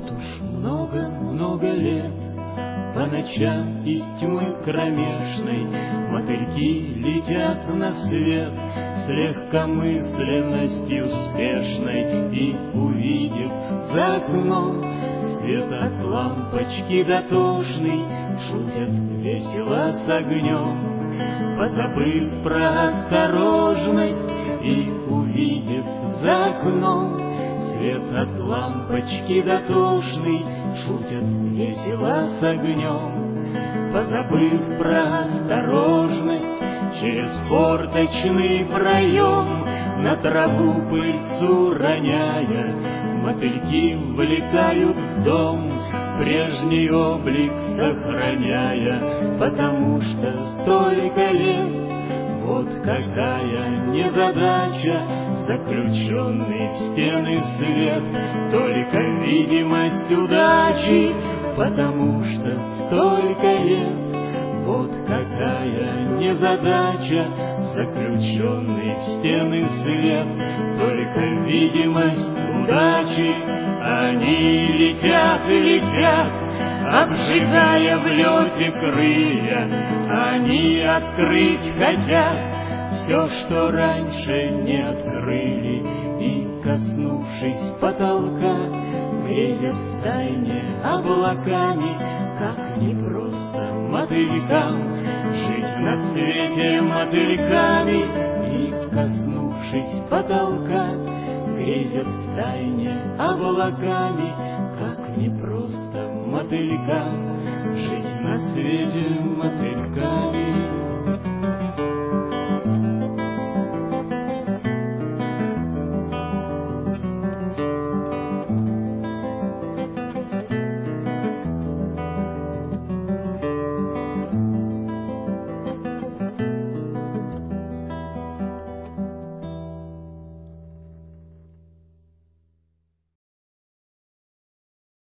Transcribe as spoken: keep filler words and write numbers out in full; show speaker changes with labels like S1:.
S1: Вот уж много-много лет по ночам из тьмы кромешной мотыльки летят на свет с легкомысленностью спешной, и, увидев за окном свет от лампочки дотошный, шутят весело с огнем, позабыв про осторожность. И, увидев за окном свет от лампочки дотошный, шутят весело с огнем, позабыв про осторожность. Через форточный проем на траву пыльцу роняя, мотыльки влетают в дом, прежний облик сохраняя, потому что столько лет. Вот какая незадача, заключенный в стены свет, только видимость удачи, потому что столько лет. Вот какая незадача, заключенный в стены свет, только видимость удачи. Они летят и летят, обжигая в лете крылья, они открыть хотят все, что раньше не открыли, и, коснувшись потолка, грезят втайне облаками, как непросто мотылькам жить на свете мотыльками, и, коснувшись потолка, грезят втайне облаками, как непросто мотылькам жить на свете мотыльками.